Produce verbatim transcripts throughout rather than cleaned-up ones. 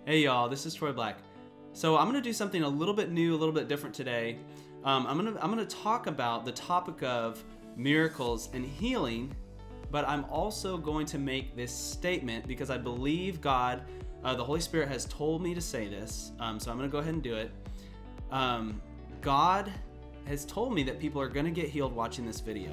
Hey y'all, this is Troy Black. So I'm gonna do something a little bit new, a little bit different today. Um, I'm gonna I'm gonna talk about the topic of miracles and healing, but I'm also going to make this statement because I believe God, uh, the Holy Spirit has told me to say this. Um, so I'm gonna go ahead and do it. Um, God has told me that people are gonna get healed watching this video.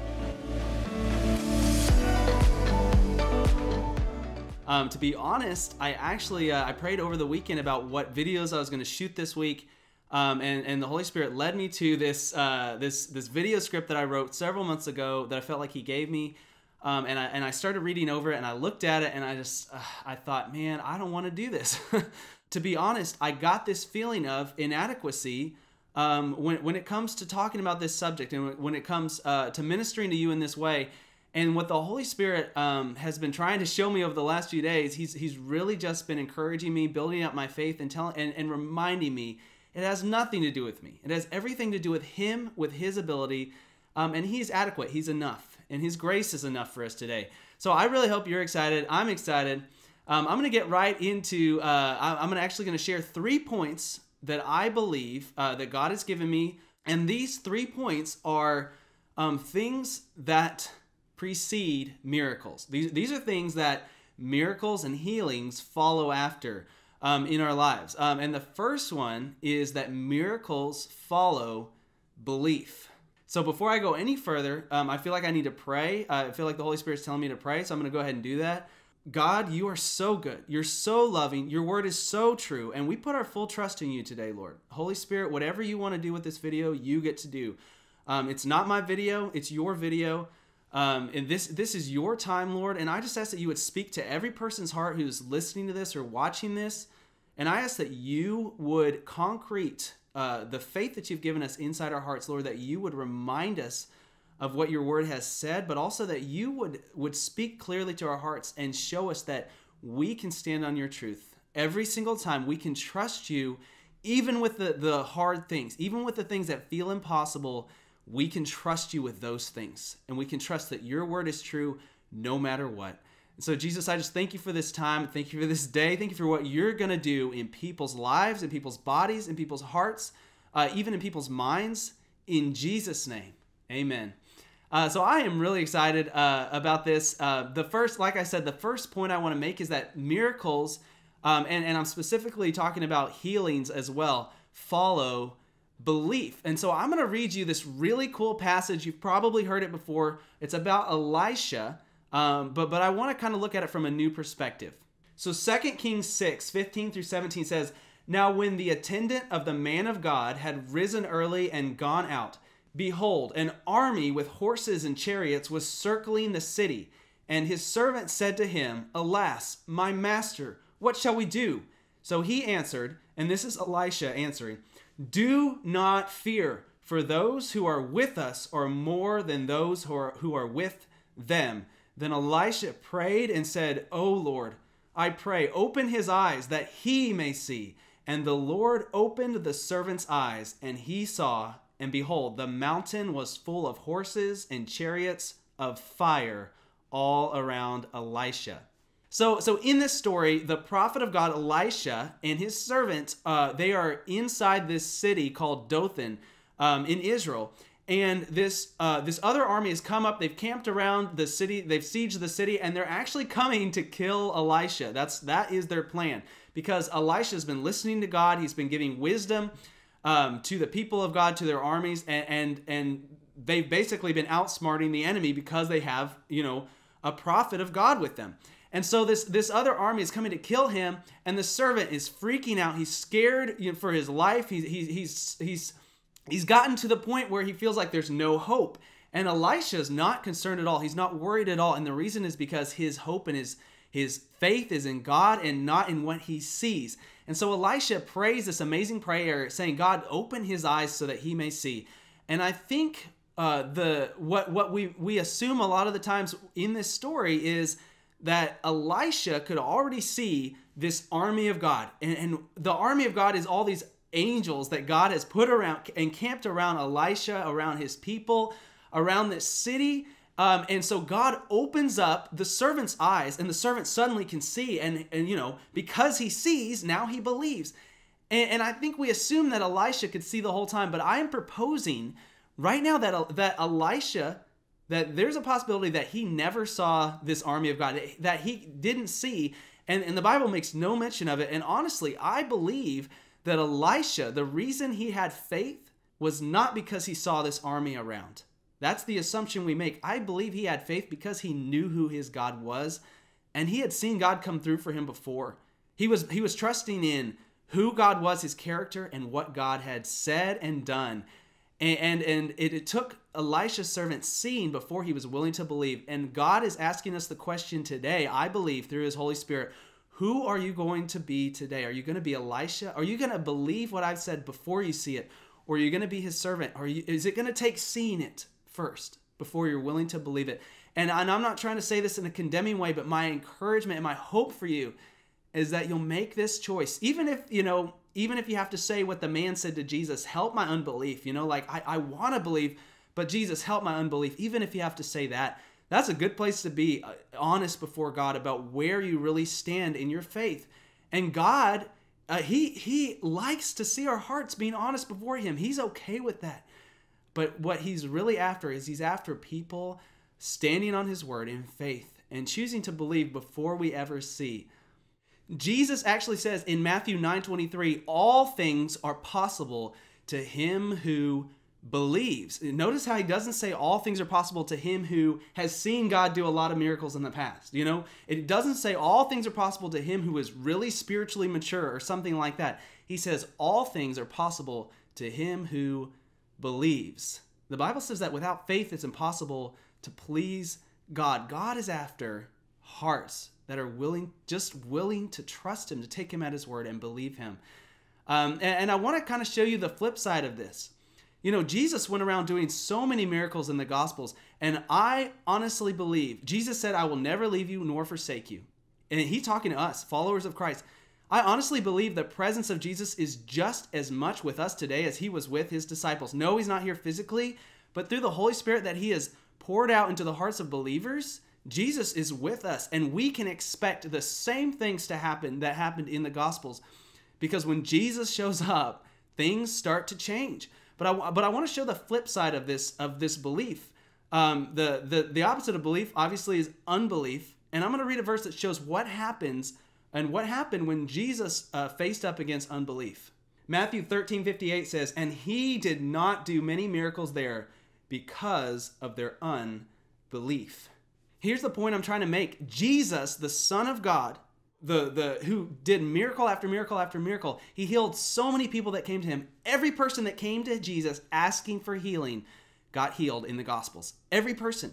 Um, to be honest, I actually uh, I prayed over the weekend about what videos I was going to shoot this week, um, and and the Holy Spirit led me to this uh, this this video script that I wrote several months ago that I felt like He gave me, um, and I and I started reading over it and I looked at it and I just uh, I thought, man, I don't want to do this. To be honest, I got this feeling of inadequacy um, when when it comes to talking about this subject and when it comes uh, to ministering to you in this way. And what the Holy Spirit um, has been trying to show me over the last few days, he's he's really just been encouraging me, building up my faith, and telling and, and reminding me it has nothing to do with me. It has everything to do with Him, with His ability, um, and He's adequate. He's enough, and His grace is enough for us today. So I really hope you're excited. I'm excited. Um, I'm going to get right into. Uh, I'm gonna actually going to share three points that I believe uh, that God has given me, and these three points are um, things that precede miracles. These, these are things that miracles and healings follow after um, in our lives. Um, and the first one is that miracles follow belief. So before I go any further, um, I feel like I need to pray. Uh, I feel like the Holy Spirit's telling me to pray, so I'm going to go ahead and do that. God, you are so good. You're so loving. Your word is so true. And we put our full trust in you today, Lord. Holy Spirit, whatever you want to do with this video, you get to do. Um, it's not my video. It's your video. Um, and this this is your time, Lord, and I just ask that you would speak to every person's heart who's listening to this or watching this, and I ask that you would concrete uh, the faith that you've given us inside our hearts, Lord, that you would remind us of what your word has said, but also that you would, would speak clearly to our hearts and show us that we can stand on your truth. Every single time we can trust you, even with the, the hard things, even with the things that feel impossible. We can trust you with those things, and we can trust that your word is true no matter what. And so, Jesus, I just thank you for this time. Thank you for this day. Thank you for what you're going to do in people's lives, in people's bodies, in people's hearts, uh, even in people's minds. In Jesus' name, amen. Uh, so I am really excited uh, about this. Uh, the first, like I said, the first point I want to make is that miracles, um, and, and I'm specifically talking about healings as well, follow belief. And so I'm going to read you this really cool passage. You've probably heard it before. It's about Elisha, um, but, but I want to kind of look at it from a new perspective. So Second Kings six, fifteen through seventeen says, "Now when the attendant of the man of God had risen early and gone out, behold, an army with horses and chariots was circling the city. And his servant said to him, Alas, my master, what shall we do? So he answered," and this is Elisha answering, "Do not fear, for those who are with us are more than those who are, who are with them." Then Elisha prayed and said, "O Lord, I pray, open his eyes that he may see." And the Lord opened the servant's eyes, and he saw, and behold, the mountain was full of horses and chariots of fire all around Elisha. So, so in this story, the prophet of God, Elisha, and his servant, uh, they are inside this city called Dothan um, in Israel. And this uh, this other army has come up. They've camped around the city. They've sieged the city, and they're actually coming to kill Elisha. That's that is their plan, because Elisha has been listening to God. He's been giving wisdom um, to the people of God, to their armies, and and and they've basically been outsmarting the enemy because they have, you know, a prophet of God with them. And so this, this other army is coming to kill him, and the servant is freaking out. He's scared, you know, for his life. He's, he's, he's, he's, he's gotten to the point where he feels like there's no hope. And Elisha is not concerned at all. He's not worried at all. And the reason is because his hope and his, his faith is in God and not in what he sees. And so Elisha prays this amazing prayer saying, God, open his eyes so that he may see. And I think uh, the what, what we, we assume a lot of the times in this story is that Elisha could already see this army of God. And, and the army of God is all these angels that God has put around, encamped around Elisha, around his people, around this city. Um, and so God opens up the servant's eyes, and the servant suddenly can see. And, and you know, because he sees, now he believes. And, and I think we assume that Elisha could see the whole time, but I am proposing right now that, that Elisha, that there's a possibility that he never saw this army of God, that he didn't see. And, and the Bible makes no mention of it. And honestly, I believe that Elisha, the reason he had faith was not because he saw this army around. That's the assumption we make. I believe he had faith because he knew who his God was, and he had seen God come through for him before. He was, he was trusting in who God was, his character, and what God had said and done. And, and, and it, it took Elisha's servant seeing before he was willing to believe. And God is asking us the question today, I believe, through his Holy Spirit, who are you going to be today? Are you going to be Elisha? Are you going to believe what I've said before you see it? Or are you going to be his servant? Are you, is it going to take seeing it first before you're willing to believe it? And, and I'm not trying to say this in a condemning way, but my encouragement and my hope for you is that you'll make this choice. Even if, you know, even if you have to say what the man said to Jesus, help my unbelief, you know, like I, I want to believe, but Jesus, help my unbelief. Even if you have to say that, that's a good place to be honest before God about where you really stand in your faith. And God, uh, he, he likes to see our hearts being honest before him. He's okay with that. But what he's really after is he's after people standing on his word in faith and choosing to believe before we ever see. Jesus actually says in Matthew nine twenty-three, all things are possible to him who believes. Notice how he doesn't say all things are possible to him who has seen God do a lot of miracles in the past. You know, it doesn't say all things are possible to him who is really spiritually mature or something like that. He says all things are possible to him who believes. The Bible says that without faith, it's impossible to please God. God is after hearts that are willing, just willing to trust him, to take him at his word and believe him. Um, and, and I want to kind of show you the flip side of this. You know, Jesus went around doing so many miracles in the Gospels, and I honestly believe, Jesus said, I will never leave you nor forsake you. And he's talking to us, followers of Christ. I honestly believe the presence of Jesus is just as much with us today as he was with his disciples. No, he's not here physically, but through the Holy Spirit that he has poured out into the hearts of believers, Jesus is with us, and we can expect the same things to happen that happened in the Gospels. Because when Jesus shows up, things start to change. But I, but I want to show the flip side of this, of this belief. Um, the, the, the opposite of belief, obviously, is unbelief. And I'm going to read a verse that shows what happens and what happened when Jesus uh, faced up against unbelief. Matthew thirteen fifty-eight says, and he did not do many miracles there because of their unbelief. Here's the point I'm trying to make. Jesus, the Son of God, the, the who did miracle after miracle after miracle, he healed so many people that came to him. Every person that came to Jesus asking for healing got healed in the Gospels. Every person.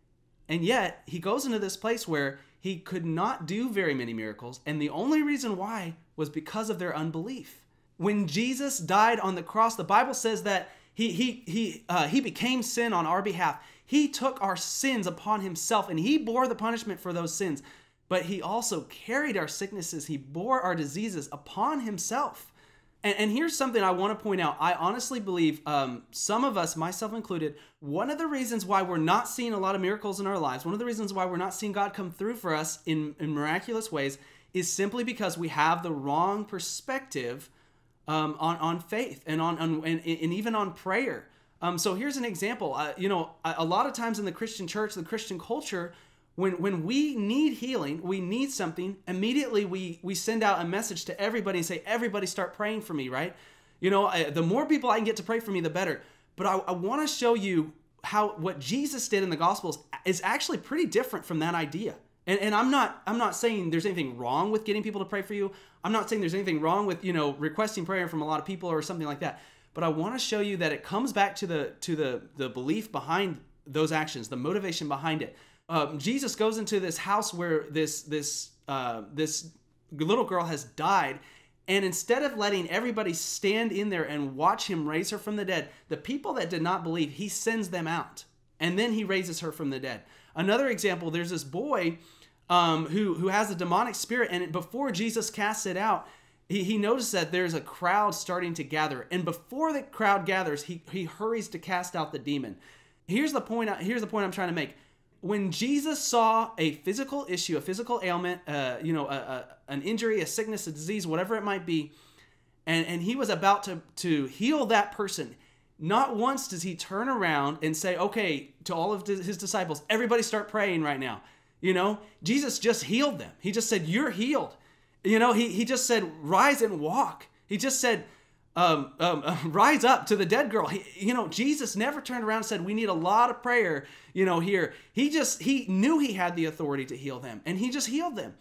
And yet, he goes into this place where he could not do very many miracles, and the only reason why was because of their unbelief. When Jesus died on the cross, the Bible says that he, he, he, uh, he became sin on our behalf. He took our sins upon himself, and he bore the punishment for those sins. But he also carried our sicknesses. He bore our diseases upon himself. And, and here's something I want to point out. I honestly believe um, some of us, myself included, one of the reasons why we're not seeing a lot of miracles in our lives, one of the reasons why we're not seeing God come through for us in, in miraculous ways is simply because we have the wrong perspective um, on, on faith and, on, on and, and even on prayer. Um, so here's an example. Uh, you know, a, a lot of times in the Christian church, the Christian culture, When when we need healing, we need something, immediately we, we send out a message to everybody and say, everybody start praying for me, right? You know, I, the more people I can get to pray for me, the better. But I, I want to show you how what Jesus did in the Gospels is actually pretty different from that idea. And, and I'm not I'm not saying there's anything wrong with getting people to pray for you. I'm not saying there's anything wrong with, you know, requesting prayer from a lot of people or something like that. But I want to show you that it comes back to the to the the belief behind those actions, the motivation behind it. Um, Jesus goes into this house where this this uh, this little girl has died, and instead of letting everybody stand in there and watch him raise her from the dead, the people that did not believe, he sends them out, and then he raises her from the dead. Another example, there's this boy um, who who has a demonic spirit, and before Jesus casts it out, he, he noticed that there's a crowd starting to gather, and before the crowd gathers, he he hurries to cast out the demon. Here's the point. Here's the point I'm trying to make. when Jesus saw a physical issue, a physical ailment, uh, you know, a, a, an injury, a sickness, a disease, whatever it might be, and, and he was about to, to heal that person, not once does he turn around and say, okay, to all of his disciples, everybody start praying right now. You know, Jesus just healed them. He just said, you're healed. You know, he, he just said, rise and walk. He just said, um, um, uh, rise up to the dead girl. He, you know, Jesus never turned around and said, we need a lot of prayer, you know, here. He just, he knew he had the authority to heal them, and he just healed them.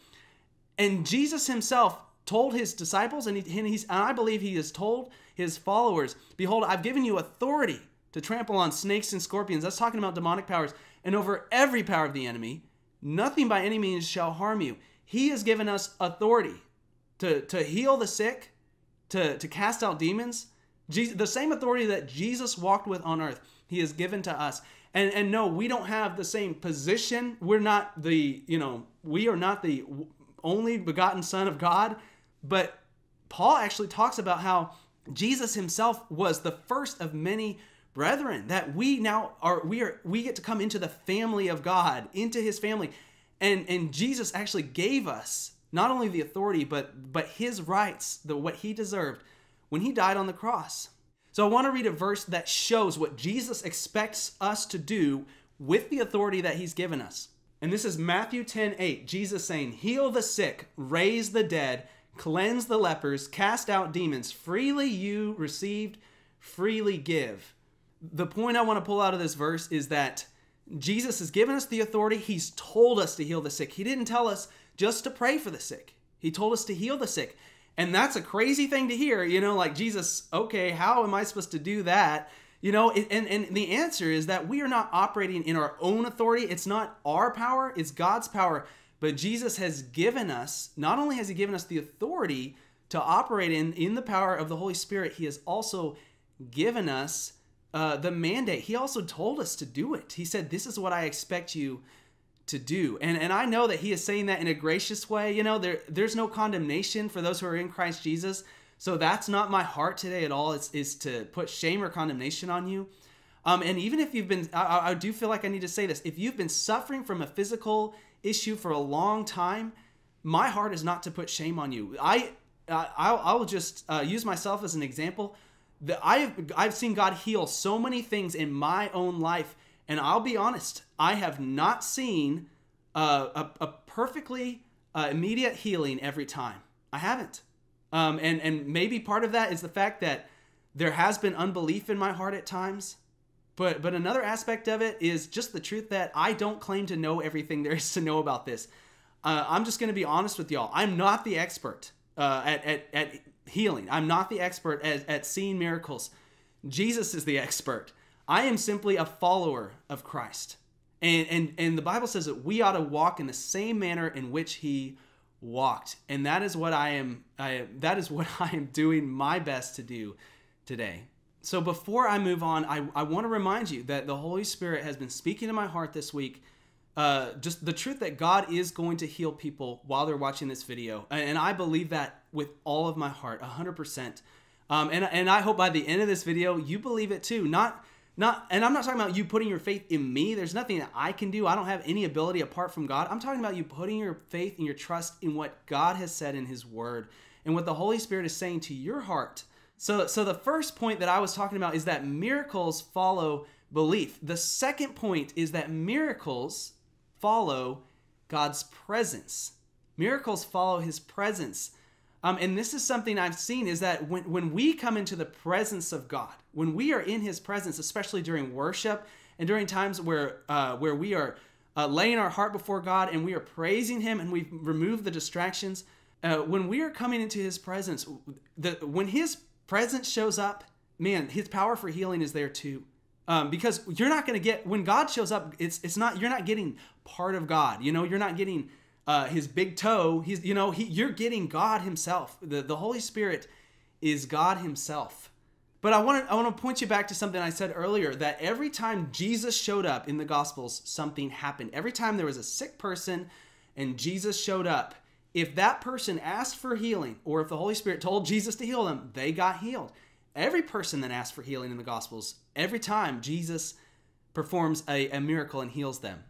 And Jesus himself told his disciples, and, he, and, he's, and I believe he has told his followers, behold, I've given you authority to trample on snakes and scorpions. That's talking about demonic powers, and over every power of the enemy. Nothing by any means shall harm you. He has given us authority to, to heal the sick, to, to cast out demons. Jesus, the same authority that Jesus walked with on earth, he has given to us. And, and no, we don't have the same position. We're not the, you know, we are not the only begotten Son of God. But Paul actually talks about how Jesus himself was the first of many brethren, that we now are, we are, we get to come into the family of God, into his family. And, and Jesus actually gave us not only the authority, but, but his rights, the, what he deserved when he died on the cross. So I want to read a verse that shows what Jesus expects us to do with the authority that he's given us. And this is Matthew ten eight, Jesus saying, heal the sick, raise the dead, cleanse the lepers, cast out demons. Freely you received, freely give. The point I want to pull out of this verse is that Jesus has given us the authority. He's told us to heal the sick. He didn't tell us just to pray for the sick. He told us to heal the sick. And that's a crazy thing to hear, you know, like Jesus, okay, how am I supposed to do that? You know, and, and the answer is that we are not operating in our own authority. It's not our power, it's God's power. But Jesus has given us, not only has he given us the authority to operate in, in the power of the Holy Spirit, he has also given us uh, the mandate. He also told us to do it. He said, this is what I expect you to do. And, and I know that he is saying that in a gracious way. You know, there there's no condemnation for those who are in Christ Jesus. So that's not my heart today at all, is, is to put shame or condemnation on you. Um, and even if you've been, I, I do feel like I need to say this, if you've been suffering from a physical issue for a long time, my heart is not to put shame on you. I, uh, I'll, I'll just uh, use myself as an example. The, I've, I've seen God heal so many things in my own life, and I'll be honest, I have not seen uh, a, a perfectly uh, immediate healing every time. I haven't. Um, and, and maybe part of that is the fact that there has been unbelief in my heart at times. But, but another aspect of it is just the truth that I don't claim to know everything there is to know about this. Uh, I'm just going to be honest with y'all. I'm not the expert uh, at, at, at healing. I'm not the expert at, at seeing miracles. Jesus is the expert. I am simply a follower of Christ. And, and, and the Bible says that we ought to walk in the same manner in which he walked. And that is what I am, I, that is what I am doing my best to do today. So before I move on, I, I want to remind you that the Holy Spirit has been speaking to my heart this week. Uh, just the truth that God is going to heal people while they're watching this video. And I believe that with all of my heart, one hundred percent. Um, and, and I hope by the end of this video, you believe it too. Not, not, and I'm not talking about you putting your faith in me. There's nothing that I can do. I don't have any ability apart from God. I'm talking about you putting your faith and your trust in what God has said in his word and what the Holy Spirit is saying to your heart. So, so the first point that I was talking about is that miracles follow belief. The second point is that miracles follow God's presence. Miracles follow his presence. Um, and this is something I've seen, is that when, when we come into the presence of God, when we are in his presence, especially during worship and during times where, uh, where we are uh, laying our heart before God and we are praising him and we've removed the distractions, uh, when we are coming into his presence, the, when his presence shows up, man, his power for healing is there too. Um, because you're not going to get, when God shows up, it's it's not, you're not getting part of God. You know, you're not getting uh, his big toe. He's, you know, he, you're getting God himself. The, the Holy Spirit is God himself. But I want to I want to point you back to something I said earlier, that every time Jesus showed up in the Gospels, something happened. Every time there was a sick person and Jesus showed up, if that person asked for healing, or if the Holy Spirit told Jesus to heal them, they got healed. Every person that asked for healing in the Gospels, every time Jesus performs a, a miracle and heals them.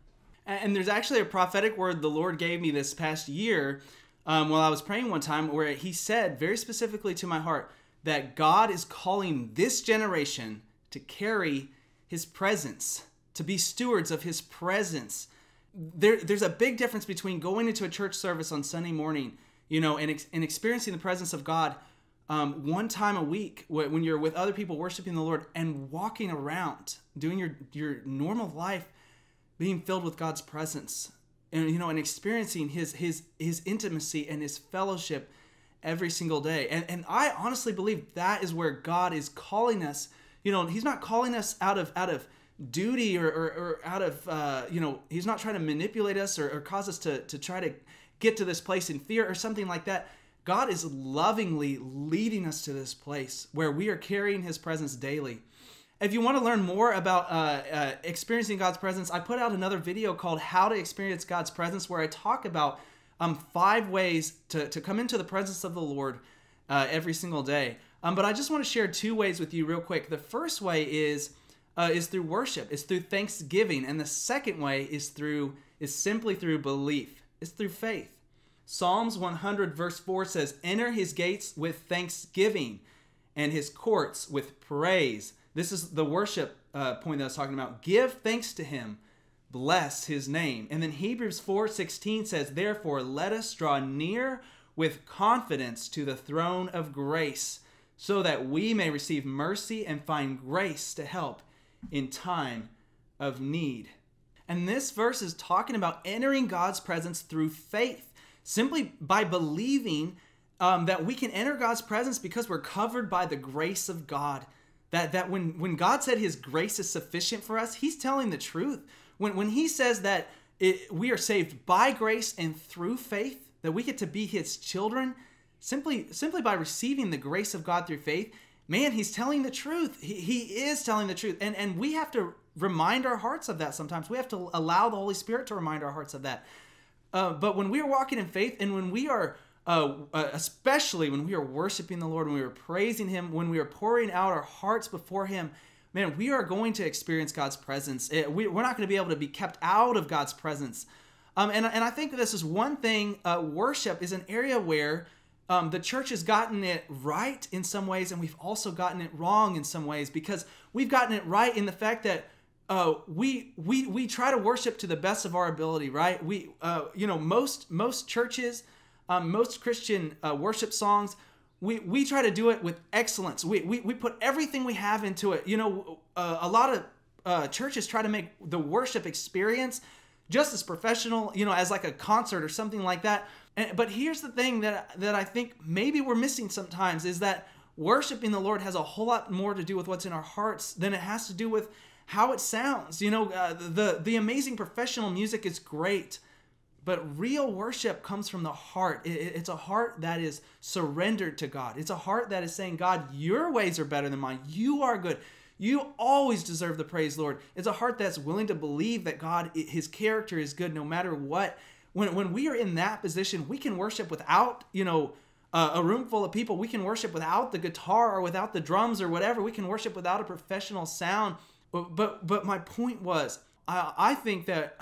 And there's actually a prophetic word the Lord gave me this past year um, while I was praying one time, where he said very specifically to my heart that God is calling this generation to carry his presence, to be stewards of his presence. There, there's a big difference between going into a church service on Sunday morning, you know, and, and experiencing the presence of God um, one time a week when you're with other people worshiping the Lord, and walking around doing your, your normal life, being filled with God's presence, and, you know, and experiencing his, his, his intimacy and his fellowship every single day. And, and I honestly believe that is where God is calling us. You know, he's not calling us out of, out of duty or, or, or out of, uh, you know, he's not trying to manipulate us or, or cause us to, to try to get to this place in fear or something like that. God is lovingly leading us to this place where we are carrying his presence daily. If you want to learn more about uh, uh, experiencing God's presence, I put out another video called How to Experience God's Presence, where I talk about um, five ways to, to come into the presence of the Lord uh, every single day. Um, but I just want to share two ways with you real quick. The first way is uh, is through worship. It's through thanksgiving. And the second way is through is simply through belief. It's through faith. Psalms one hundred verse four says, "Enter his gates with thanksgiving and his courts with praise." This is the worship uh, point that I was talking about. Give thanks to him. Bless his name. And then Hebrews four sixteen says, "Therefore, let us draw near with confidence to the throne of grace, so that we may receive mercy and find grace to help in time of need." And this verse is talking about entering God's presence through faith. Simply by believing um, that we can enter God's presence because we're covered by the grace of God. That that when, when God said his grace is sufficient for us, he's telling the truth. When, when he says that it, we are saved by grace and through faith, that we get to be his children, simply, simply by receiving the grace of God through faith, man, he's telling the truth. He, he is telling the truth. And, and we have to remind our hearts of that sometimes. We have to allow the Holy Spirit to remind our hearts of that. Uh, but when we are walking in faith, and when we are, uh, uh, especially when we are worshiping the Lord, when we are praising him, when we are pouring out our hearts before him, man, we are going to experience God's presence. It, we, we're not going to be able to be kept out of God's presence. Um, and, and I think this is one thing. Uh, worship is an area where um, the church has gotten it right in some ways, and we've also gotten it wrong in some ways, because we've gotten it right in the fact that Uh, we we we try to worship to the best of our ability, right? We uh, you know most most churches, um, most Christian uh, worship songs, we we try to do it with excellence. We we we put everything we have into it. You know, uh, a lot of uh, churches try to make the worship experience just as professional, you know, as like a concert or something like that. And, but here's the thing that that I think maybe we're missing sometimes, is that worshiping the Lord has a whole lot more to do with what's in our hearts than it has to do with how it sounds. You know, uh, the, the amazing professional music is great, but real worship comes from the heart. It, it's a heart that is surrendered to God. It's a heart that is saying, God, your ways are better than mine. You are good. You always deserve the praise, Lord. It's a heart that's willing to believe that God, his character is good no matter what. When, when we are in that position, we can worship without, you know, uh, a room full of people. We can worship without the guitar or without the drums or whatever. We can worship without a professional sound. But but my point was, I I think that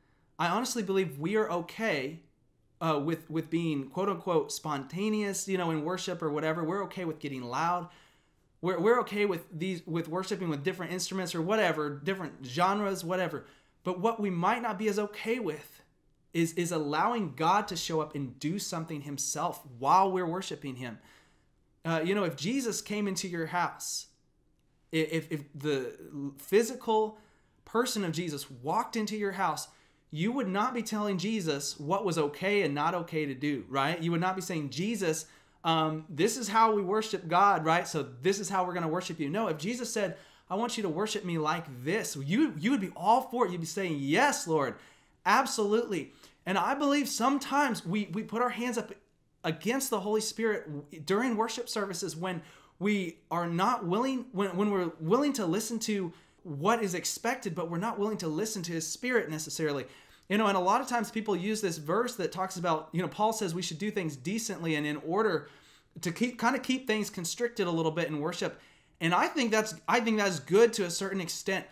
I honestly believe we are okay uh, with with being quote unquote spontaneous, you know, in worship or whatever. We're okay with getting loud. We're we're okay with these with worshiping with different instruments or whatever, different genres, whatever. But what we might not be as okay with is is allowing God to show up and do something himself while we're worshiping him. Uh, you know, if Jesus came into your house, If, if the physical person of Jesus walked into your house, you would not be telling Jesus what was okay and not okay to do, right? You would not be saying, Jesus, um, this is how we worship God, right? So this is how we're going to worship you. No, if Jesus said, I want you to worship me like this, you, you would be all for it. You'd be saying, yes, Lord, absolutely. And I believe sometimes we, we put our hands up against the Holy Spirit during worship services when we are not willing, when, when we're willing to listen to what is expected, but we're not willing to listen to his Spirit necessarily. You know, and a lot of times people use this verse that talks about, you know, Paul says we should do things decently and in order to keep kind of keep things constricted a little bit in worship. And I think that's I think that's good to a certain extent.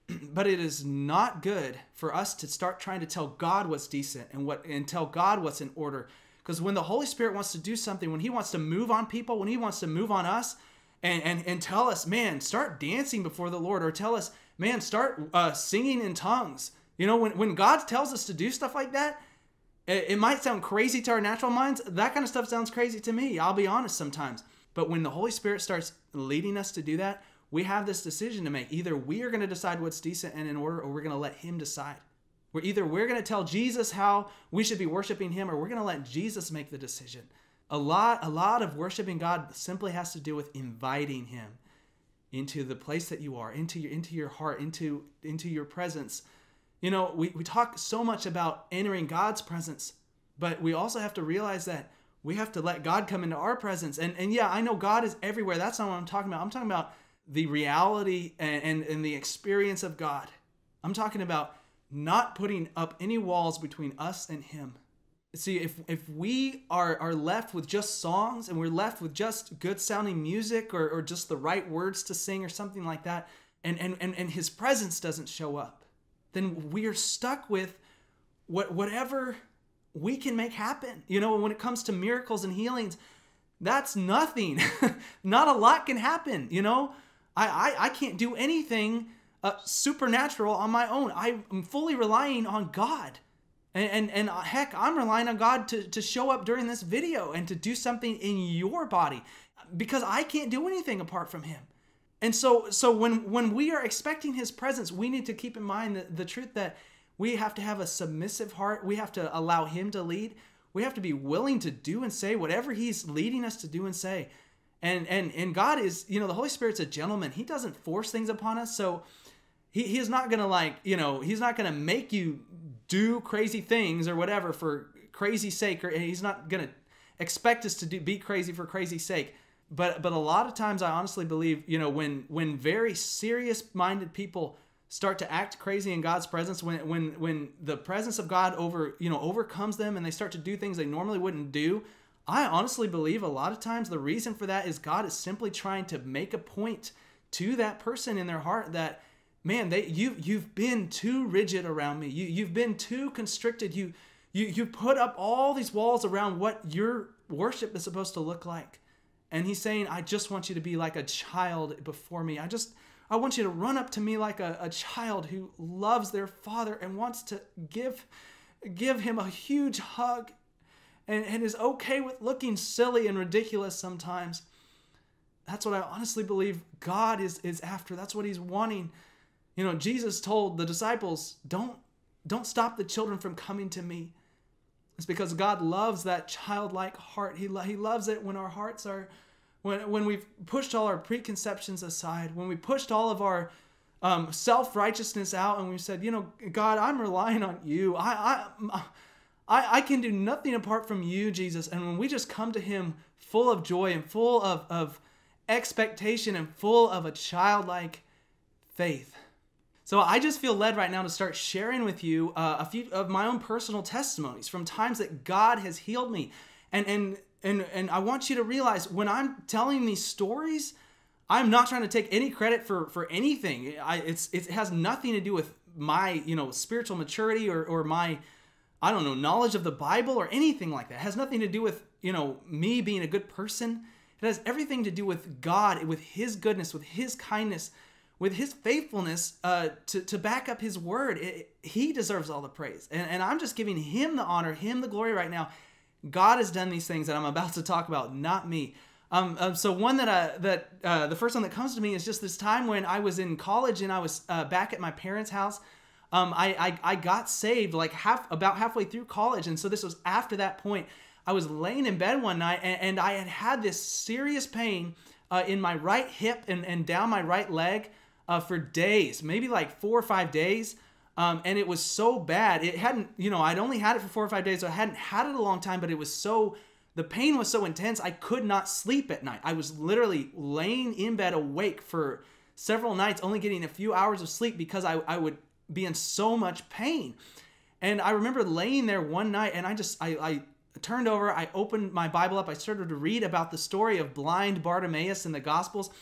but it is not good for us to start trying to tell God what's decent and what and tell God what's in order. Because when the Holy Spirit wants to do something, when he wants to move on people, when he wants to move on us and, and, and tell us, man, start dancing before the Lord, or tell us, man, start uh, singing in tongues. You know, when, when God tells us to do stuff like that, it, it might sound crazy to our natural minds. That kind of stuff sounds crazy to me. I'll be honest sometimes. But when the Holy Spirit starts leading us to do that, we have this decision to make. Either we are going to decide what's decent and in order, or we're going to let him decide. We're either we're going to tell Jesus how we should be worshiping him, or we're going to let Jesus make the decision. A lot, a lot of worshiping God simply has to do with inviting him into the place that you are, into your, into your heart, into, into your presence. You know, we, we talk so much about entering God's presence, but we also have to realize that we have to let God come into our presence. And, and yeah, I know God is everywhere. That's not what I'm talking about. I'm talking about the reality and, and, and the experience of God. I'm talking about not putting up any walls between us and him. See, if, if we are, are left with just songs, and we're left with just good sounding music, or, or just the right words to sing or something like that, and, and, and, and his presence doesn't show up, then we are stuck with what, whatever we can make happen. You know, when it comes to miracles and healings, that's nothing. Not a lot can happen, you know. I, I, I can't do anything uh, supernatural on my own. I'm fully relying on God. And, and, and uh, heck, I'm relying on God to, to show up during this video and to do something in your body, because I can't do anything apart from him. And so so when, when we are expecting his presence, we need to keep in mind the, the truth that we have to have a submissive heart. We have to allow him to lead. We have to be willing to do and say whatever he's leading us to do and say. And and and God is, you know, the Holy Spirit's a gentleman. He doesn't force things upon us. So he, he's not going to like, you know, he's not going to make you do crazy things or whatever for crazy sake. Or he's not going to expect us to do, be crazy for crazy sake. But but a lot of times I honestly believe, you know, when when very serious-minded people start to act crazy in God's presence, when when when the presence of God over, you know, overcomes them and they start to do things they normally wouldn't do, I honestly believe a lot of times the reason for that is God is simply trying to make a point to that person in their heart that, man, they you you've been too rigid around me. You you've been too constricted. You you you put up all these walls around what your worship is supposed to look like. And he's saying, I just want you to be like a child before me. I just I want you to run up to me like a, a child who loves their father and wants to give give him a huge hug. And, and is okay with looking silly and ridiculous sometimes. That's what I honestly believe God is, is after. That's what he's wanting. You know, Jesus told the disciples, don't, don't stop the children from coming to me. It's because God loves that childlike heart. He, he loves it when our hearts are, when, when we've pushed all our preconceptions aside, when we pushed all of our um, self-righteousness out, and we said, you know, God, I'm relying on you. I, I, I, I can do nothing apart from you, Jesus. And when we just come to him full of joy and full of, of expectation and full of a childlike faith. So I just feel led right now to start sharing with you uh, a few of my own personal testimonies from times that God has healed me. And, and, and, and I want you to realize when I'm telling these stories, I'm not trying to take any credit for, for anything. I, it's, it has nothing to do with my, you know, spiritual maturity or, or my, I don't know, knowledge of the Bible or anything like that. It has nothing to do with, you know, me being a good person. It has everything to do with God, with his goodness, with his kindness, with his faithfulness uh, to, to back up his word. It, he deserves all the praise. And, and I'm just giving him the honor, him the glory right now. God has done these things that I'm about to talk about, not me. Um, um, so one that, I, that uh, the first one that comes to me is just this time when I was in college and I was uh, back at my parents' house. Um, I, I, I got saved like half about halfway through college. And so this was after that point. I was laying in bed one night and, and I had had this serious pain uh, in my right hip and, and down my right leg uh, for days, maybe like four or five days. Um, and it was so bad. It hadn't, you know, I'd only had it for four or five days. So I hadn't had it a long time, but it was so, the pain was so intense. I could not sleep at night. I was literally laying in bed awake for several nights, only getting a few hours of sleep because I, I would be in so much pain. And I remember laying there one night and I just, I, I turned over, I opened my Bible up, I started to read about the story of blind Bartimaeus in the Gospels.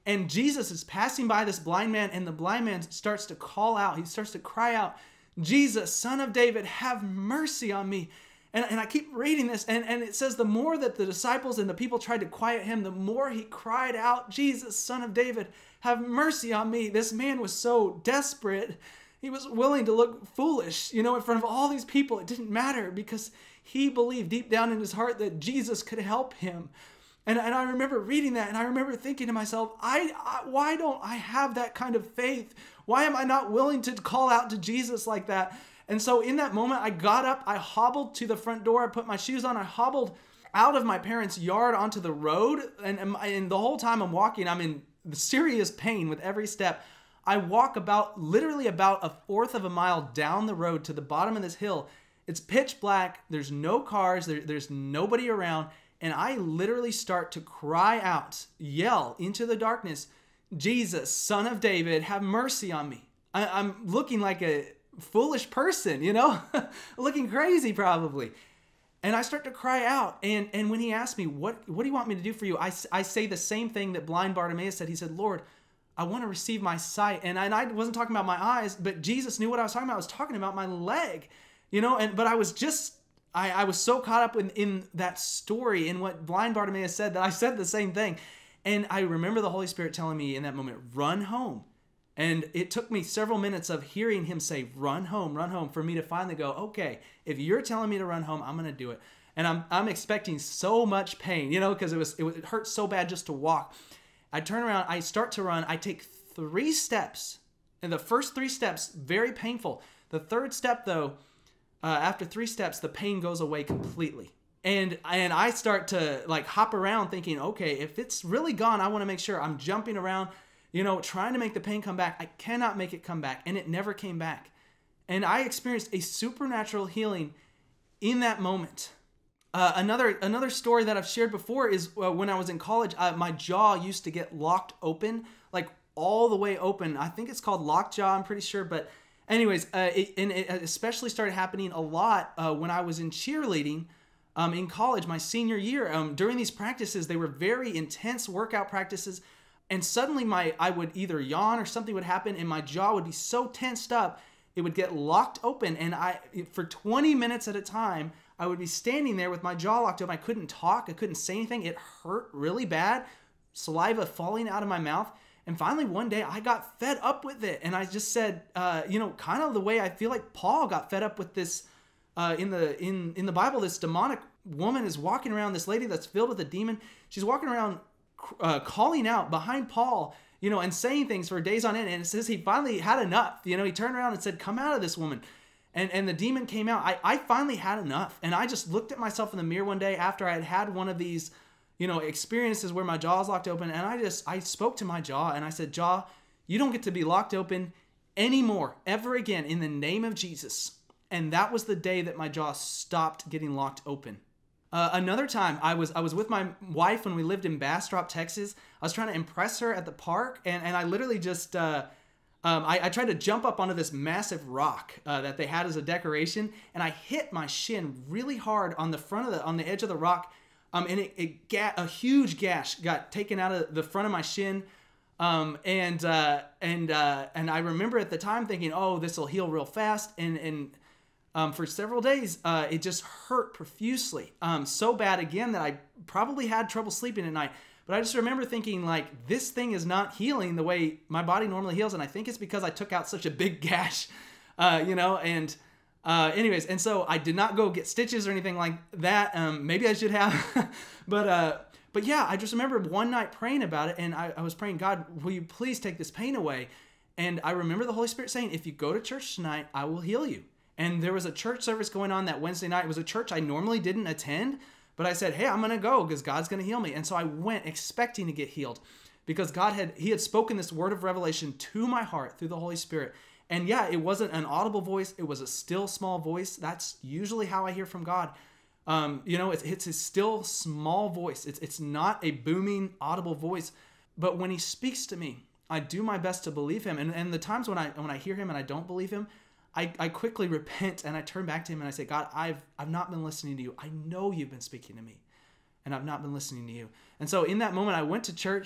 And Jesus is passing by this blind man, and the blind man starts to call out. He starts to cry out, Jesus, Son of David, have mercy on me. And, and I keep reading this, and, and it says the more that the disciples and the people tried to quiet him, the more he cried out, Jesus, Son of David, have mercy on me. This man was so desperate. He was willing to look foolish, you know, in front of all these people. It didn't matter because he believed deep down in his heart that Jesus could help him. And, and I remember reading that, and I remember thinking to myself, I, I why don't I have that kind of faith? Why am I not willing to call out to Jesus like that? And so in that moment, I got up, I hobbled to the front door, I put my shoes on, I hobbled out of my parents' yard onto the road. And, and, and the whole time I'm walking, I'm in serious pain with every step. I walk about, literally about a fourth of a mile down the road to the bottom of this hill. It's pitch black, there's no cars, there, there's nobody around. And I literally start to cry out, yell into the darkness, Jesus, Son of David, have mercy on me. I, I'm looking like a foolish person, you know, looking crazy probably. And I start to cry out. And, and when he asked me, what, what do you want me to do for you? I, I say the same thing that blind Bartimaeus said. He said, Lord, I want to receive my sight. And I, and I wasn't talking about my eyes, but Jesus knew what I was talking about. I was talking about my leg, you know, and, but I was just, I, I was so caught up in, in that story, in what blind Bartimaeus said, that I said the same thing. And I remember the Holy Spirit telling me in that moment, run home. And it took me several minutes of hearing him say, run home, run home, for me to finally go, okay, if you're telling me to run home, I'm going to do it. And I'm I'm expecting so much pain, you know, because it was it, was, it hurt so bad just to walk. I turn around, I start to run, I take three steps, and the first three steps, very painful. The third step, though, uh, after three steps, the pain goes away completely. And, and I start to like hop around thinking, okay, if it's really gone, I want to make sure. I'm jumping around, you know, trying to make the pain come back. I cannot make it come back. And it never came back. And I experienced a supernatural healing in that moment. Uh, another another story that I've shared before is uh, when I was in college, uh, my jaw used to get locked open, like all the way open. I think it's called lockjaw, I'm pretty sure. But anyways, uh, it, and it especially started happening a lot uh, when I was in cheerleading um, in college, my senior year. Um, during these practices, they were very intense workout practices. And suddenly my I would either yawn or something would happen, and my jaw would be so tensed up, it would get locked open. And I, for twenty minutes at a time, I would be standing there with my jaw locked open. I couldn't talk. I couldn't say anything. It hurt really bad. Saliva falling out of my mouth. And finally, one day, I got fed up with it. And I just said, uh, you know, kind of the way I feel like Paul got fed up with this uh, in the in in the Bible. This demonic woman is walking around. This lady that's filled with a demon. She's walking around uh, calling out behind Paul, you know, and saying things for days on end. And it says he finally had enough. You know, he turned around and said, come out of this woman. And and the demon came out. I, I finally had enough. And I just looked at myself in the mirror one day after I had had one of these, you know, experiences where my jaw is locked open. And I just, I spoke to my jaw and I said, jaw, you don't get to be locked open anymore, ever again, in the name of Jesus. And that was the day that my jaw stopped getting locked open. Uh, another time, I was I was with my wife when we lived in Bastrop, Texas. I was trying to impress her at the park, and, and I literally just, uh, um, I, I tried to jump up onto this massive rock uh, that they had as a decoration, and I hit my shin really hard on the front of the, on the edge of the rock, um, and it, it ga- a huge gash got taken out of the front of my shin, um, and uh, and uh, and I remember at the time thinking, oh, this will heal real fast, and and. Um, for several days, uh, it just hurt profusely. Um, so bad again that I probably had trouble sleeping at night. But I just remember thinking, like, this thing is not healing the way my body normally heals. And I think it's because I took out such a big gash, uh, you know, and uh, anyways. And so I did not go get stitches or anything like that. Um, maybe I should have. but uh, but yeah, I just remember one night praying about it. And I, I was praying, God, will you please take this pain away? And I remember the Holy Spirit saying, if you go to church tonight, I will heal you. And there was a church service going on that Wednesday night. It was a church I normally didn't attend, but I said, hey, I'm going to go because God's going to heal me. And so I went expecting to get healed because God had, he had spoken this word of revelation to my heart through the Holy Spirit. And yeah, it wasn't an audible voice. It was a still small voice. That's usually how I hear from God. Um, you know, it's, it's a still small voice. It's, it's not a booming audible voice, but when he speaks to me, I do my best to believe him. And, and the times when I, when I hear him and I don't believe him, I, I quickly repent and I turn back to him and I say, God, I've I've not been listening to you. I know you've been speaking to me and I've not been listening to you. And so in that moment, I went to church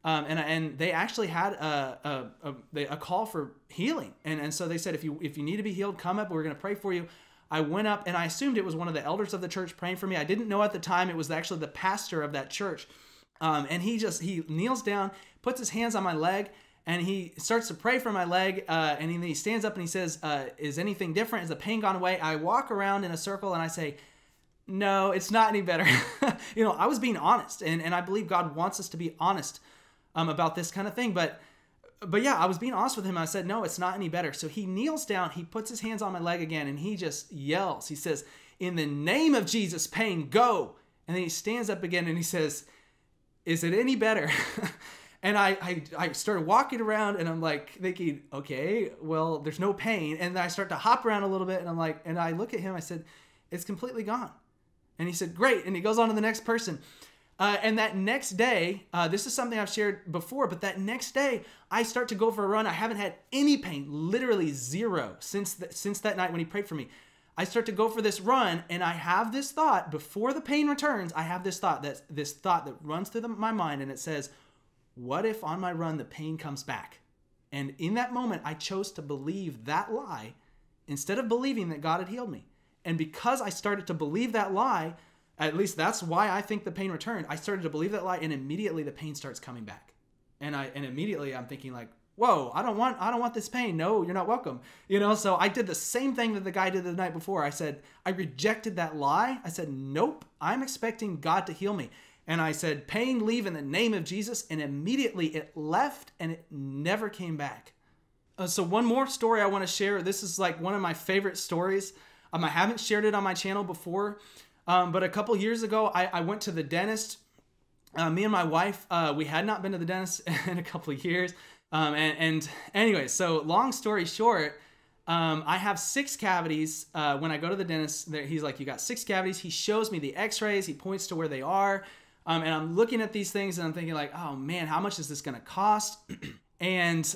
Um, and and they actually had a a, a, they- a call for healing, and and so they said, if you if you need to be healed, come up. We're going to pray for you. I went up, and I assumed it was one of the elders of the church praying for me. I didn't know at the time it was actually the pastor of that church. Um, and he just he kneels down, puts his hands on my leg, and he starts to pray for my leg. Uh, and then he stands up and he says, uh, "Is anything different? Is the pain gone away?" I walk around in a circle and I say, "No, it's not any better." You know, I was being honest, and and I believe God wants us to be honest um, about this kind of thing. But but yeah, I was being honest with him. I said, "No, it's not any better." So he kneels down, he puts his hands on my leg again, and he just yells. He says, "In the name of Jesus, pain, go!" And then he stands up again and he says, "Is it any better?" And I, I I started walking around, and I'm like thinking, okay, well, there's no pain. And then I start to hop around a little bit, and I'm like, and I look at him, I said, "It's completely gone." And he said, "Great." And he goes on to the next person. Uh, and that next day, uh, this is something I've shared before, but that next day, I start to go for a run. I haven't had any pain, literally zero, since th- since that night when he prayed for me. I start to go for this run, and I have this thought, before the pain returns, I have this thought, that this thought that runs through the, my mind, and it says, what if on my run the pain comes back? And in that moment, I chose to believe that lie instead of believing that God had healed me. And because I started to believe that lie, at least that's why I think the pain returned. I started to believe that lie, and immediately the pain starts coming back. And I and immediately I'm thinking like, whoa, I don't want I don't want this pain. No, you're not welcome. You know, so I did the same thing that the guy did the night before. I said, I rejected that lie. I said, nope, I'm expecting God to heal me. And I said, pain, leave in the name of Jesus. And immediately it left, and it never came back. Uh, so one more story I want to share. This is like one of my favorite stories. Um, I haven't shared it on my channel before. Um, but a couple years ago, I, I went to the dentist. Uh, me and my wife, uh, we had not been to the dentist in a couple of years. Um, and, and anyway, so long story short, um, I have six cavities. Uh, when I go to the dentist, there, he's like, you got six cavities. He shows me the x-rays. He points to where they are. Um, and I'm looking at these things, and I'm thinking like, oh man, how much is this going to cost? and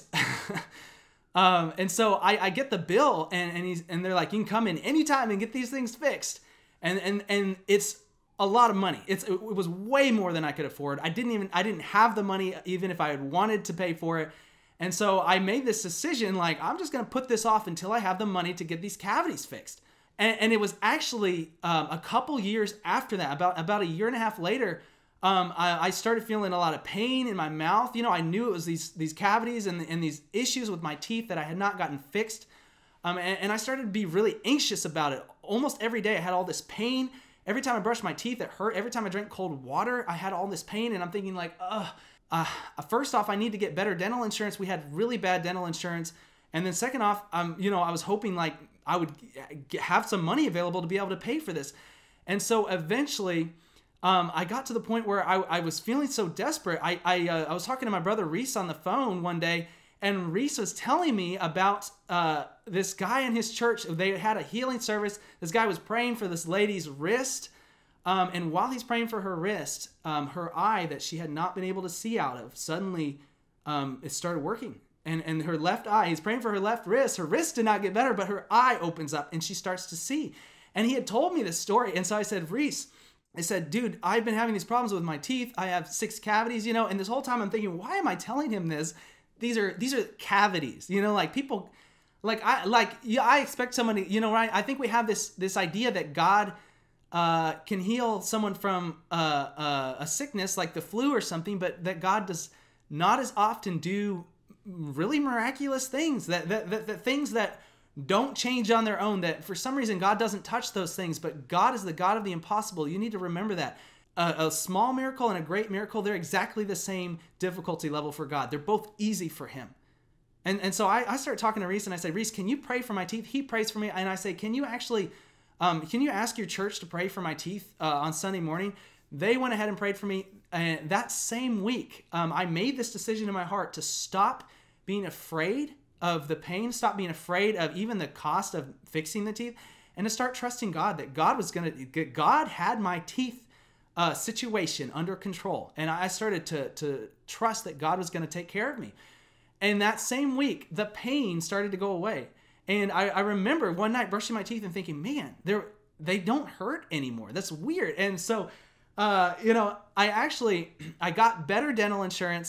um, and so I, I get the bill, and, and, he's, and they're like, you can come in anytime and get these things fixed. And and and it's a lot of money. It's it was way more than I could afford. I didn't even I didn't have the money even if I had wanted to pay for it. And so I made this decision, like, I'm just going to put this off until I have the money to get these cavities fixed. And, and it was actually um, a couple years after that, about about a year and a half later, um, I, I started feeling a lot of pain in my mouth. You know, I knew it was these these cavities and, and these issues with my teeth that I had not gotten fixed. Um, and, and I started to be really anxious about it. Almost every day I had all this pain. Every time I brushed my teeth, it hurt. Every time I drank cold water, I had all this pain. And I'm thinking like, ugh, uh, first off, I need to get better dental insurance. We had really bad dental insurance. And then second off, um, you know, I was hoping like I would g- have some money available to be able to pay for this. And so eventually um, I got to the point where I, I was feeling so desperate. I, I, uh, I was talking to my brother Reese on the phone one day, and Reese was telling me about uh, this guy in his church. They had a healing service. This guy was praying for this lady's wrist. Um, and while he's praying for her wrist, um, her eye that she had not been able to see out of, suddenly um, it started working. And, and her left eye, he's praying for her left wrist. Her wrist did not get better, but her eye opens up and she starts to see. And he had told me this story. And so I said, Reese, I said, dude, I've been having these problems with my teeth. I have six cavities, you know, and this whole time I'm thinking, why am I telling him this? These are these are cavities, you know, like people, like I like yeah, I expect somebody, you know, right? I think we have this this idea that God uh, can heal someone from uh, uh, a sickness like the flu or something, but that God does not as often do really miraculous things, that that, that that things that don't change on their own. That for some reason God doesn't touch those things, but God is the God of the impossible. You need to remember that. A, a small miracle and a great miracle, they're exactly the same difficulty level for God. They're both easy for him. And and so I, I start talking to Reese, and I say, Reese, can you pray for my teeth? He prays for me. And I say, can you actually, um, can you ask your church to pray for my teeth uh, on Sunday morning? They went ahead and prayed for me. And that same week, um, I made this decision in my heart to stop being afraid of the pain, stop being afraid of even the cost of fixing the teeth, and to start trusting God that God was going to, God had my teeth Uh, situation under control. And I started to, to trust that God was going to take care of me. And that same week, the pain started to go away. And I, I remember one night brushing my teeth and thinking, man, they're, they don't hurt anymore. That's weird. And so, uh, you know, I actually, I got better dental insurance.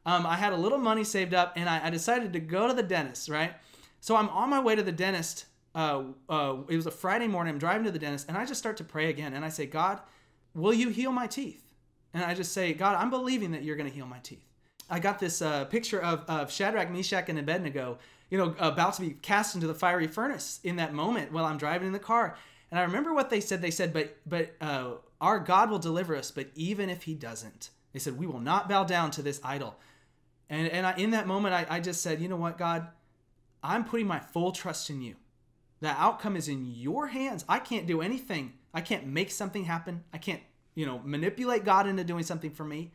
um, I had a little money saved up, and I, I decided to go to the dentist, right? So I'm on my way to the dentist. Uh, uh, it was a Friday morning. I'm driving to the dentist, and I just start to pray again. And I say, God, will you heal my teeth? And I just say, God, I'm believing that you're going to heal my teeth. I got this uh, picture of, of Shadrach, Meshach, and Abednego, you know, about to be cast into the fiery furnace in that moment while I'm driving in the car. And I remember what they said. They said, but but uh, our God will deliver us, but even if he doesn't, they said, we will not bow down to this idol. And, and I, in that moment, I, I just said, you know what, God, I'm putting my full trust in you. The outcome is in your hands. I can't do anything. I can't make something happen. I can't, you know, manipulate God into doing something for me.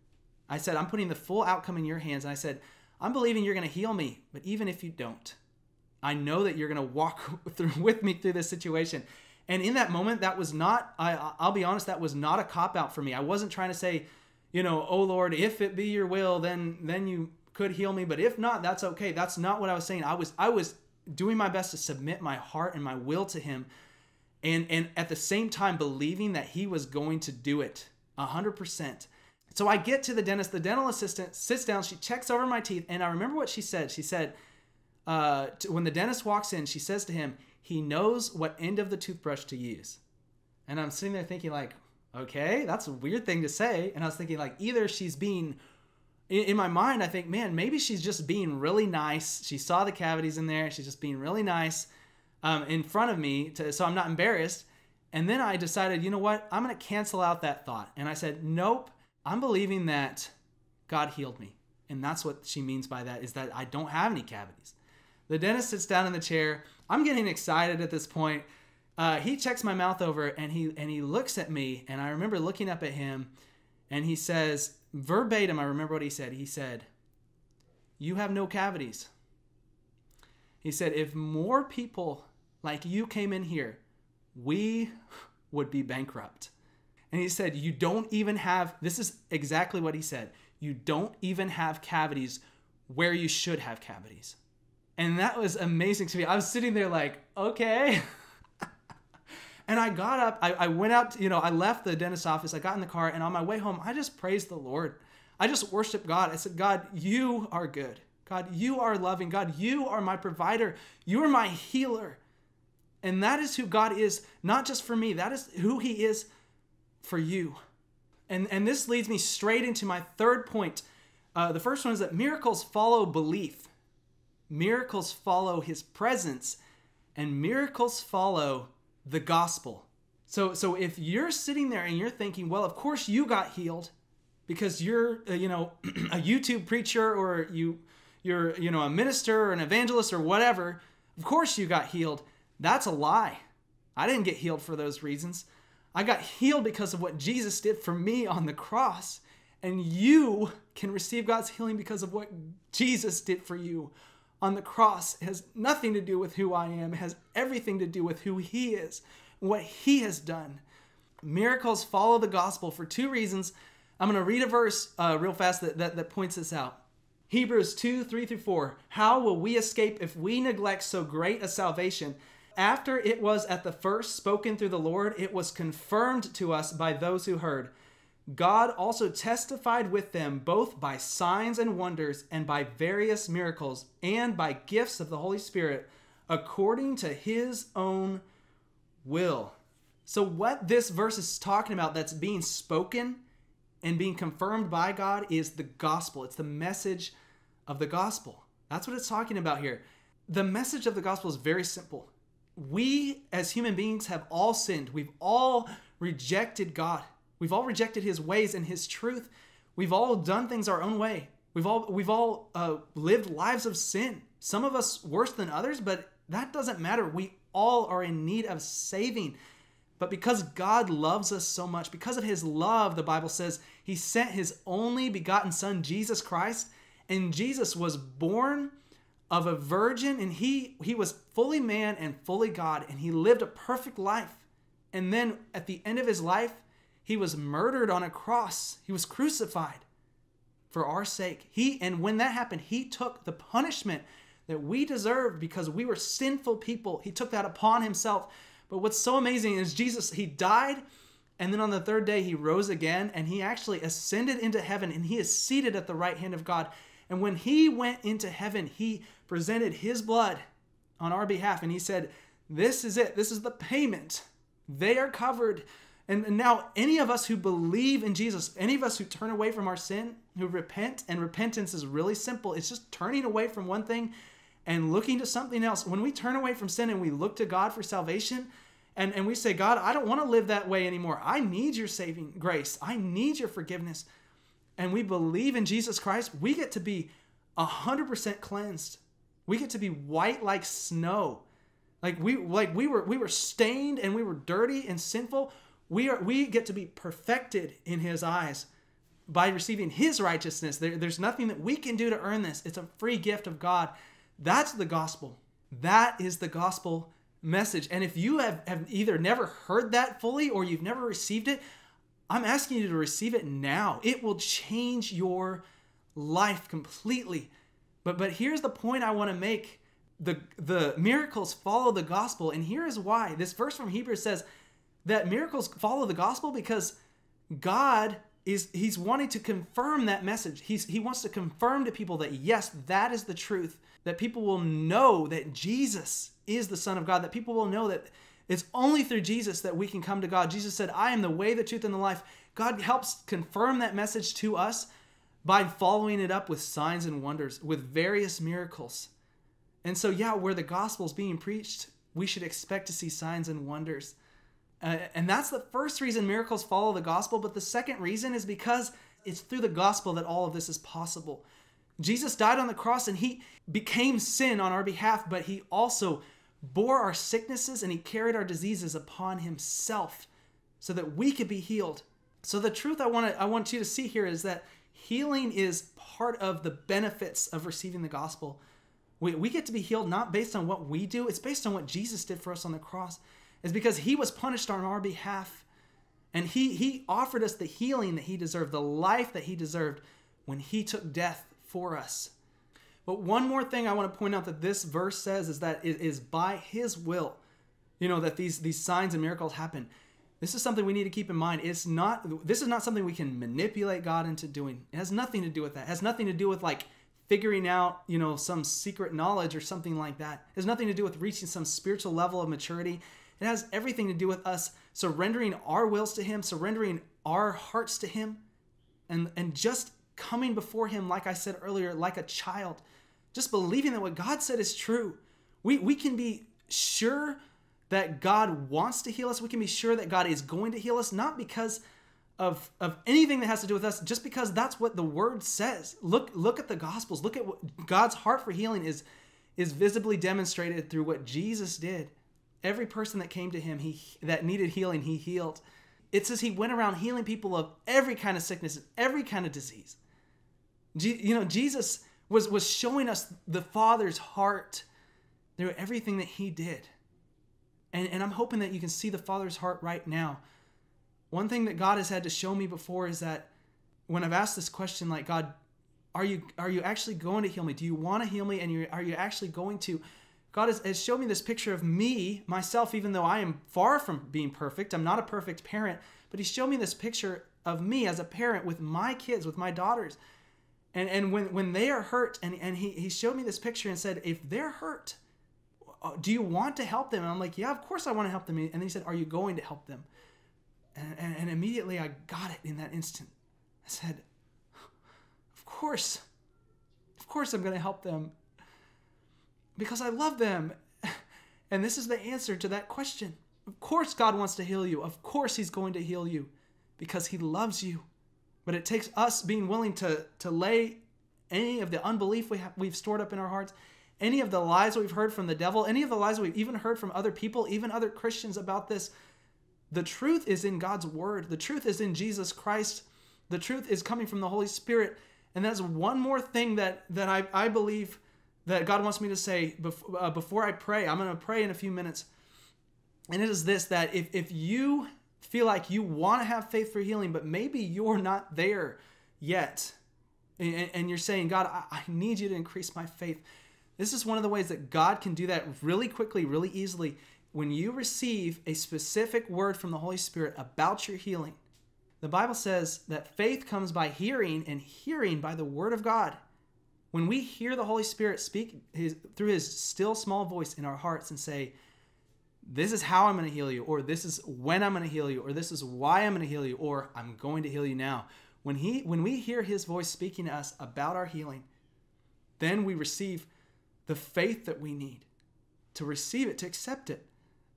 I said, I'm putting the full outcome in your hands. And I said, I'm believing you're going to heal me. But even if you don't, I know that you're going to walk through with me through this situation. And in that moment, that was not, I, I'll be honest, that was not a cop-out for me. I wasn't trying to say, you know, oh Lord, if it be your will, then then you could heal me. But if not, that's okay. That's not what I was saying. I was I was doing my best to submit my heart and my will to him. And, and at the same time, believing that he was going to do it one hundred percent. So I get to the dentist. The dental assistant sits down. She checks over my teeth. And I remember what she said. She said, uh, to, when the dentist walks in, she says to him, he knows what end of the toothbrush to use. And I'm sitting there thinking like, okay, that's a weird thing to say. And I was thinking like, either she's being, in, in my mind, I think, man, maybe she's just being really nice. She saw the cavities in there. She's just being really nice um, in front of me to, so I'm not embarrassed. And then I decided, you know what? I'm going to cancel out that thought. And I said, nope. I'm believing that God healed me. And that's what she means by that, is that I don't have any cavities. The dentist sits down in the chair. I'm getting excited at this point. Uh, he checks my mouth over and he and he looks at me. And I remember looking up at him and he says, verbatim, I remember what he said. He said, you have no cavities. He said, if more people like you came in here, we would be bankrupt. And he said, you don't even have, this is exactly what he said, you don't even have cavities where you should have cavities. And that was amazing to me. I was sitting there like, okay. And I got up, I, I went out, you know, I left the dentist's office, I got in the car, and on my way home, I just praised the Lord. I just worshiped God. I said, God, you are good. God, you are loving. God, you are my provider. You are my healer. And that is who God is, not just for me. That is who he is for you. And, and this leads me straight into my third point. Uh, the first one is that miracles follow belief. Miracles follow his presence. And miracles follow the gospel. So, so if you're sitting there and you're thinking, well, of course you got healed because you're, uh, you know, a YouTube preacher or you, you're, you know, a minister or an evangelist or whatever. Of course you got healed. That's a lie. I didn't get healed for those reasons. I got healed because of what Jesus did for me on the cross. And you can receive God's healing because of what Jesus did for you on the cross. It has nothing to do with who I am. It has everything to do with who he is, what he has done. Miracles follow the gospel for two reasons. I'm going to read a verse uh, real fast that, that, that points this out. Hebrews two, three through four. How will we escape if we neglect so great a salvation? After it was at the first spoken through the Lord, it was confirmed to us by those who heard. God also testified with them both by signs and wonders and by various miracles and by gifts of the Holy Spirit according to his own will. So what this verse is talking about that's being spoken and being confirmed by God is the gospel. It's the message of the gospel. That's what it's talking about here. The message of the gospel is very simple. We as human beings have all sinned. We've all rejected God. We've all rejected his ways and his truth. We've all done things our own way. We've all we've all uh, lived lives of sin. Some of us worse than others, but that doesn't matter. We all are in need of saving. But because God loves us so much, because of his love, the Bible says he sent his only begotten son, Jesus Christ. And Jesus was born of a virgin, and he, he was fully man and fully God, and he lived a perfect life. And then at the end of his life, he was murdered on a cross. He was crucified for our sake. He, and when that happened, he took the punishment that we deserved because we were sinful people. He took that upon himself. But what's so amazing is Jesus, he died And then on the third day, he rose again, and he actually ascended into heaven, and he is seated at the right hand of God. And when he went into heaven, he presented his blood on our behalf, and he said, this is it. This is the payment. They are covered. And now any of us who believe in Jesus, any of us who turn away from our sin, who repent, and repentance is really simple. It's just turning away from one thing and looking to something else. When we turn away from sin and we look to God for salvation, and, and we say, God, I don't want to live that way anymore. I need your saving grace. I need your forgiveness. And we believe in Jesus Christ, we get to be one hundred percent cleansed. We get to be white like snow. Like we like we were we were stained and we were dirty and sinful. We are we get to be perfected in his eyes by receiving his righteousness. There, there's nothing that we can do to earn this. It's a free gift of God. That's the gospel. That is the gospel message. And if you have, have either never heard that fully or you've never received it, I'm asking you to receive it now. It will change your life completely. But but here's the point I want to make. The, the miracles follow the gospel, and here is why. This verse from Hebrews says that miracles follow the gospel because God is he's wanting to confirm that message. He's, he wants to confirm to people that, yes, that is the truth, that people will know that Jesus is the Son of God, that people will know that it's only through Jesus that we can come to God. Jesus said, I am the way, the truth, and the life. God helps confirm that message to us by following it up with signs and wonders, with various miracles. And so, yeah, where the gospel is being preached, we should expect to see signs and wonders. Uh, and that's the first reason miracles follow the gospel. But the second reason is because it's through the gospel that all of this is possible. Jesus died on the cross and he became sin on our behalf, but he also bore our sicknesses and he carried our diseases upon himself so that we could be healed. So the truth I want to I want you to see here is that healing is part of the benefits of receiving the gospel. We, we get to be healed not based on what we do. It's based on what Jesus did for us on the cross. It's because he was punished on our behalf. And he, he offered us the healing that he deserved, the life that he deserved when he took death for us. But one more thing I want to point out that this verse says is that it is by his will, you know, that these, these signs and miracles happen. This is something we need to keep in mind. It's not, this is not something we can manipulate God into doing. It has nothing to do with that. It has nothing to do with like figuring out, you know, some secret knowledge or something like that. It has nothing to do with reaching some spiritual level of maturity. It has everything to do with us surrendering our wills to him, surrendering our hearts to him, and, and just coming before him, like I said earlier, like a child, just believing that what God said is true. We, we can be sure that God wants to heal us. We can be sure that God is going to heal us, not because of, of anything that has to do with us, just because that's what the word says. Look, look at the Gospels. Look at what God's heart for healing is, is visibly demonstrated through what Jesus did. Every person that came to him, he that needed healing, he healed. It says he went around healing people of every kind of sickness and every kind of disease. G, you know, Jesus was, was showing us the Father's heart through everything that he did. And, and I'm hoping that you can see the Father's heart right now. One thing that God has had to show me before is that when I've asked this question, like, God, are you are you actually going to heal me? Do you want to heal me? And you are you actually going to? God has, has shown me this picture of me, myself, even though I am far from being perfect. I'm not a perfect parent, but he's shown me this picture of me as a parent with my kids, with my daughters. And and when, when they are hurt, and, and he, he showed me this picture and said, if they're hurt, do you want to help them? And I'm like, yeah, of course I want to help them. And then he said, are you going to help them? And, and, and immediately I got it in that instant. I said, of course, of course I'm going to help them because I love them. And this is the answer to that question. Of course God wants to heal you. Of course he's going to heal you because he loves you. But it takes us being willing to, to lay any of the unbelief we have, we've stored up in our hearts, any of the lies we've heard from the devil, any of the lies we've even heard from other people, even other Christians about this. The truth is in God's word. The truth is in Jesus Christ. The truth is coming from the Holy Spirit. And that's one more thing that, that I, I believe that God wants me to say before, uh, before I pray. I'm going to pray in a few minutes. And it is this, that if, if you feel like you want to have faith for healing, but maybe you're not there yet, and, and you're saying, God, I, I need you to increase my faith. This is one of the ways that God can do that really quickly, really easily. when you receive a specific word from the Holy Spirit about your healing, the Bible says that faith comes by hearing, and hearing by the word of God. When we hear the Holy Spirit speak his, through his still small voice in our hearts and say, this is how I'm going to heal you, or this is when I'm going to heal you, or this is why I'm going to heal you, or I'm going to heal you now. When he, when we hear his voice speaking to us about our healing, then we receive the faith that we need to receive it, to accept it.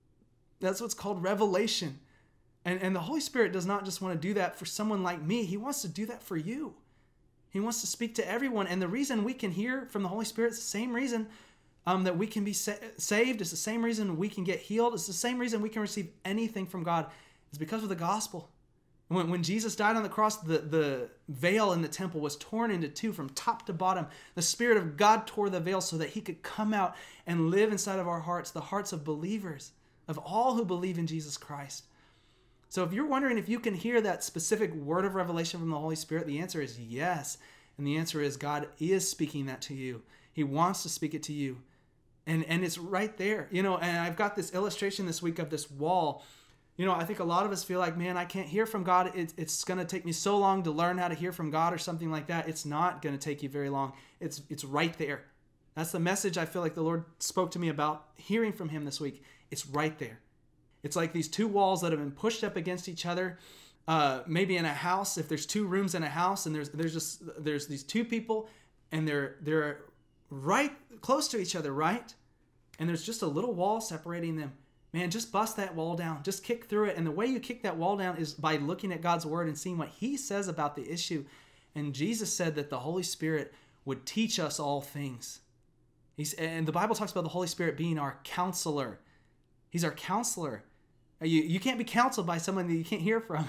That's what's called revelation. And, and the Holy Spirit does not just want to do that for someone like me. He wants to do that for you. He wants to speak to everyone. And the reason we can hear from the Holy Spirit is the same reason um, that we can be sa- saved. It's the same reason we can get healed. It's the same reason we can receive anything from God. It's because of the gospel. When, when Jesus died on the cross, the, the veil in the temple was torn into two from top to bottom. The Spirit of God tore the veil so that he could come out and live inside of our hearts, the hearts of believers, of all who believe in Jesus Christ. So if you're wondering if you can hear that specific word of revelation from the Holy Spirit, the answer is yes. And the answer is God is speaking that to you. He wants to speak it to you. And, and it's right there. You know, and I've got this illustration this week of this wall. You know, I think a lot of us feel like, man, I can't hear from God. It, it's going to take me so long to learn how to hear from God or something like that. It's not going to take you very long. It's, it's right there. That's the message I feel like the Lord spoke to me about hearing from him this week. It's right there. It's like these two walls that have been pushed up against each other. Uh, maybe in a house, if there's two rooms in a house and there's there's just there's these two people and they're they're right close to each other, right? And there's just a little wall separating them. Man, just bust that wall down. Just kick through it. And the way you kick that wall down is by looking at God's word and seeing what he says about the issue. And Jesus said that the Holy Spirit would teach us all things. He's, and the Bible talks about the Holy Spirit being our counselor. He's our counselor. You, you can't be counseled by someone that you can't hear from.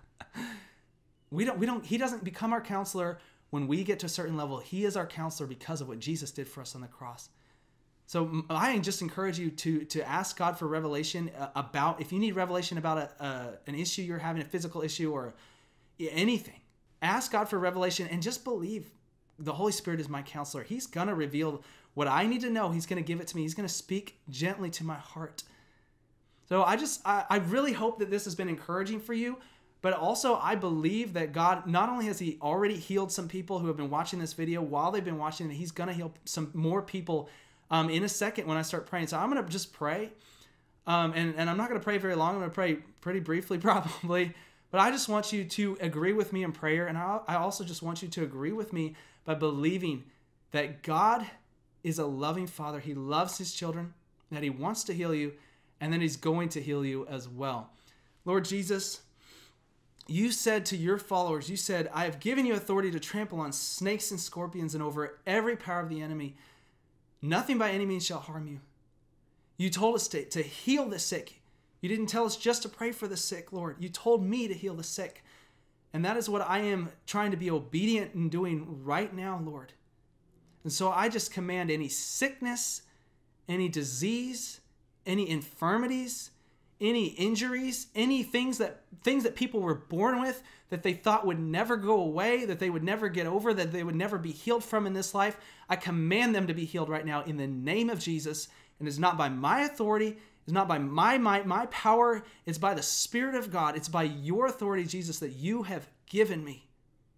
we don't, we don't, he doesn't become our counselor when we get to a certain level. He is our counselor because of what Jesus did for us on the cross. So I just encourage you to, to ask God for revelation about, if you need revelation about a, a, an issue you're having, a physical issue or anything, ask God for revelation and just believe the Holy Spirit is my counselor. He's going to reveal what I need to know. He's going to give it to me. He's going to speak gently to my heart. So I just, I, I really hope that this has been encouraging for you, but also I believe that God, not only has he already healed some people who have been watching this video while they've been watching it, he's going to heal some more people um, in a second when I start praying. So I'm going to just pray, um, and, and I'm not going to pray very long. I'm going to pray pretty briefly probably, but I just want you to agree with me in prayer, and I, I also just want you to agree with me by believing that God is a loving Father. He loves his children, that he wants to heal you, and then he's going to heal you as well. Lord Jesus, you said to your followers, you said, I have given you authority to trample on snakes and scorpions and over every power of the enemy. Nothing by any means shall harm you. You told us to, to heal the sick. You didn't tell us just to pray for the sick, Lord. You told me to heal the sick. And that is what I am trying to be obedient in doing right now, Lord. And so I just command any sickness, any disease, any infirmities, any injuries, any things that things that people were born with that they thought would never go away, that they would never get over, that they would never be healed from in this life. I command them to be healed right now in the name of Jesus. And it's not by my authority, it's not by my might, my power, it's by the Spirit of God. It's by your authority, Jesus, that you have given me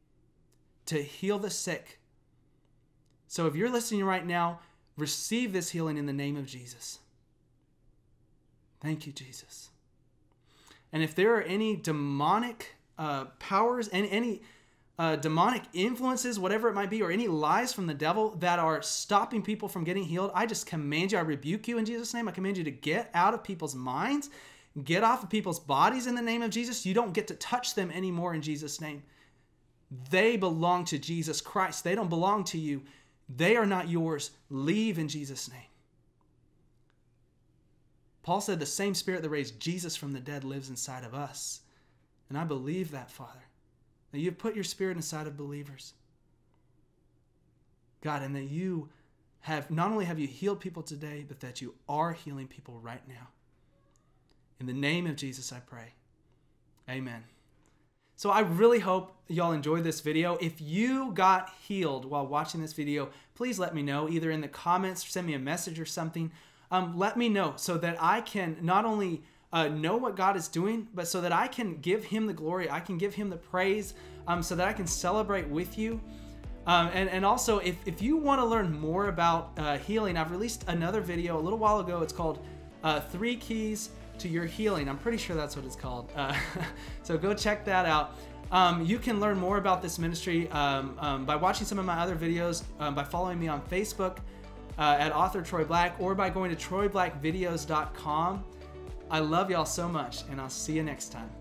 to heal the sick. So if you're listening right now, receive this healing in the name of Jesus. Thank you, Jesus. And if there are any demonic uh, powers and any uh, demonic influences, whatever it might be, or any lies from the devil that are stopping people from getting healed, I just command you, I rebuke you in Jesus' name. I command you to get out of people's minds, get off of people's bodies in the name of Jesus. You don't get to touch them anymore in Jesus' name. They belong to Jesus Christ. They don't belong to you. They are not yours. Leave in Jesus' name. Paul said the same Spirit that raised Jesus from the dead lives inside of us. And I believe that, Father, that you've put your Spirit inside of believers. God, and that you have, not only have you healed people today, but that you are healing people right now. In the name of Jesus, I pray. Amen. So I really hope y'all enjoyed this video. If you got healed while watching this video, please let me know, either in the comments, send me a message or something. um, let me know so that I can not only uh, know what God is doing, but so that I can give him the glory, I can give him the praise, um, so that I can celebrate with you. Um, and, and also, if, if you want to learn more about uh, healing, I've released another video a little while ago. It's called uh, Three Keys to Your Healing. I'm pretty sure that's what it's called. Uh, so go check that out. Um, you can learn more about this ministry um, um, by watching some of my other videos, um, by following me on Facebook uh, at Author Troy Black, or by going to troy black videos dot com. I love y'all so much, and I'll see you next time.